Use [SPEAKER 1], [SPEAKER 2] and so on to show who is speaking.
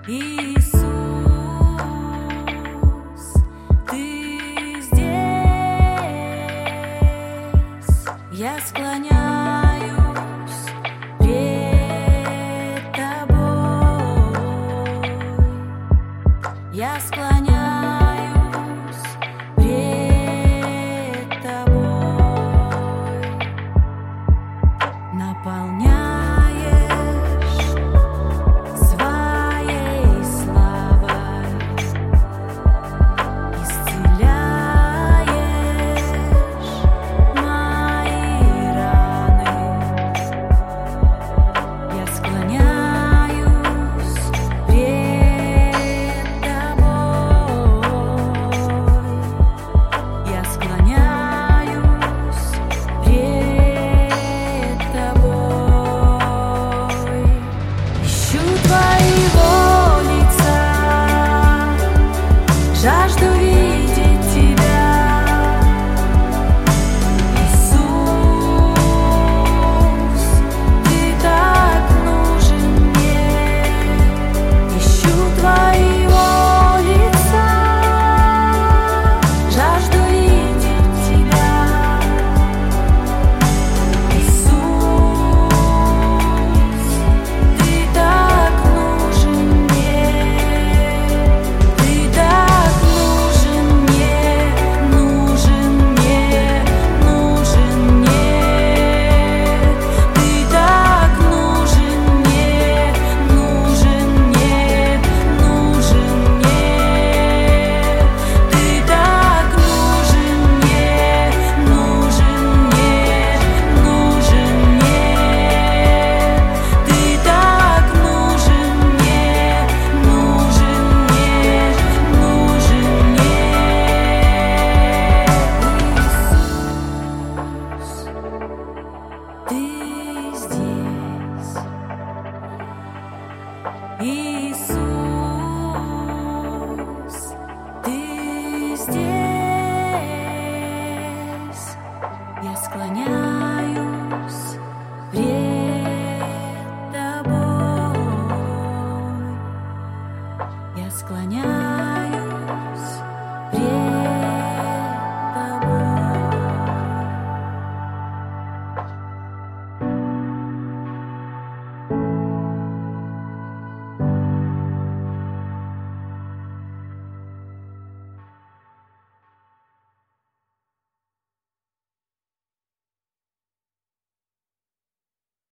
[SPEAKER 1] Иисус, Ты здесь, я склоняюсь пред Тобой, я склоняюсь пред Тобой, наполняешь своей славой, исцеляешь мои раны, я склоняюсь пред Тобой, я склоняюсь пред Тобой, ищу Твоего лица, жажду видеть Тебя, Иисус, Ты так нужен мне, ищу Твоего лица, жажду видеть Тебя, Иисус, Ты так нужен мне, Ты так нужен мне, нужен мне, нужен мне, Ты так нужен мне, нужен мне, нужен мне, Ты так нужен мне, нужен мне, нужен мне, Ты так нужен мне, нужен мне, Иисус, Ты здесь, я склоняюсь пред Тобой, я склоняюсь